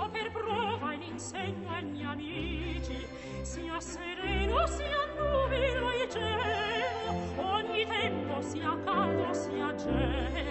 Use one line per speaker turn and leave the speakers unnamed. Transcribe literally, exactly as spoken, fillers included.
do per prova e l'insegno ai miei amici, sia sereno, sia nubilo il cielo, ogni tempo sia caldo, sia gelo.